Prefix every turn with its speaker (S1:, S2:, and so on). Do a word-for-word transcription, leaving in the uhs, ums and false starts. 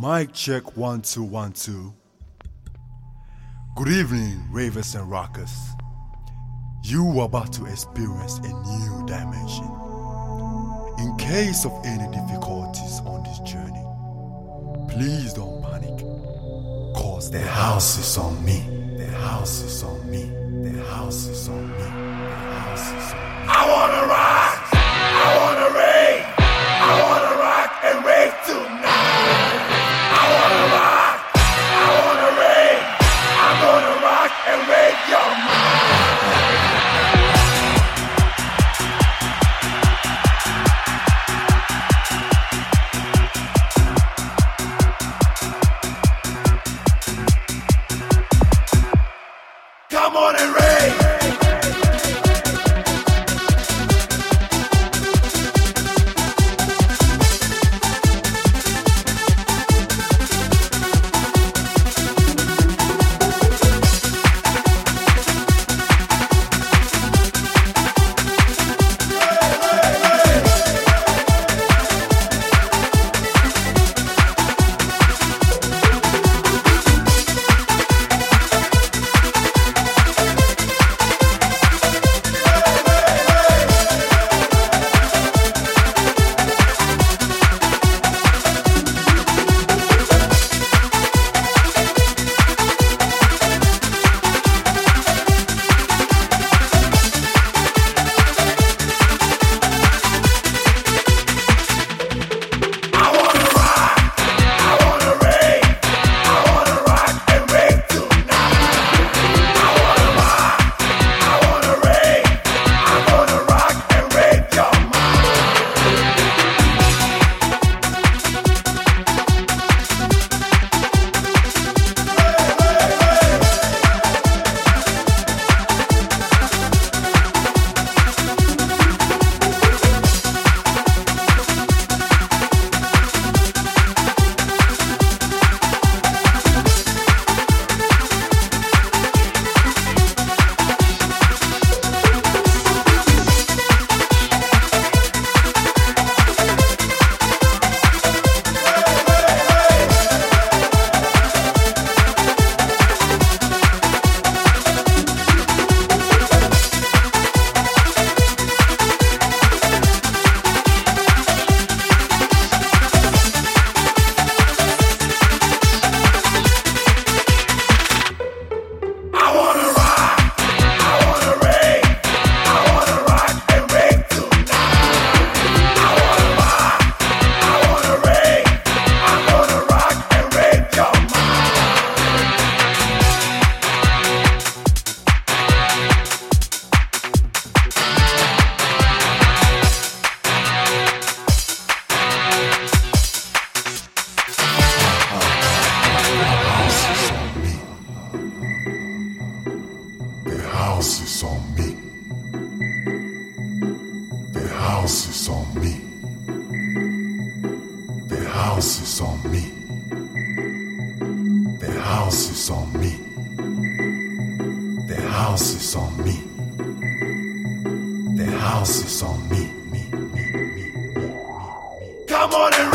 S1: Mic check one two one two. Good evening, ravers and rockers. You are about to experience a new dimension. In case of any difficulties on this journey, please don't panic. Cause the house is on me. The house is on me. The house is on me. The house is on me.
S2: I wanna rock. I wanna rave. I wanna rock and rave tonight. I wanna rock. I wanna rave. I'm gonna rock and rave your mind. Come on and rave. Come on and